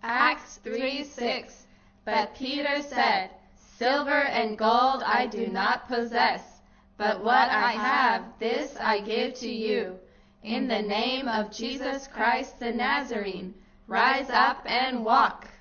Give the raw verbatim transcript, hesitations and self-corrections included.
Acts three six. But Peter said, Silver and gold I do not possess, but what I have, this I give to you. In the name of Jesus Christ the Nazarene, rise up and walk.